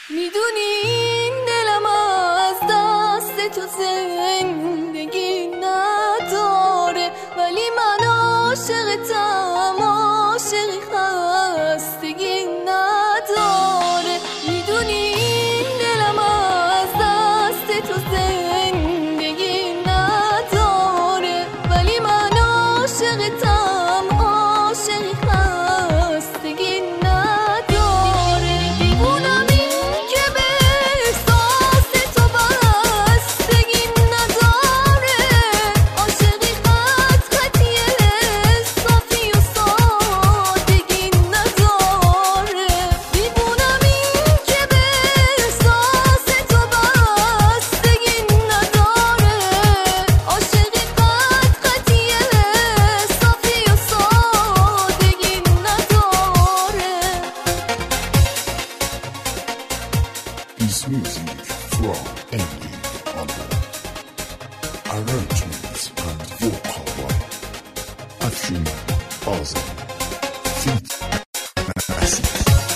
میدونی این دلم از دست تو زندگی نداره، ولی من عاشقتم، عاشقی خستگی نداره. میدونی این دلم از دست تو زندگی نداره، ولی من عاشقتم، عاشقی خستگی نداره. دیوونم این که به احساس تو بستگی نداره، عاشقی خط خطی صافی و سادگی نداره. دیوونم این که به احساس تو بستگی نداره، عاشقی خط خطی صافی و سادگی نداره. His music from Andy Under. Arrangements and vocal by Afshin Azam. Feat Massive.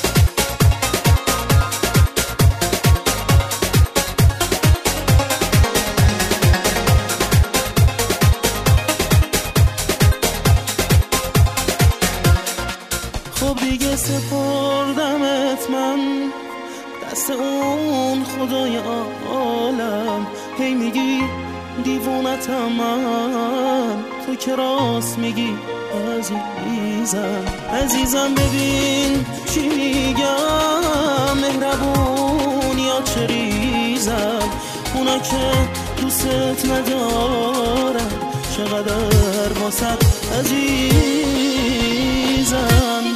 خب دیگه سپردمت من دست اون خدای عالم. هی میگی دیوونتم من، تو که راست میگی عزیزم. عزیزم ببین چی میگم، مهربون یا چه ریزم. اونا که دوست ندارم چقدر واسه عزیزم.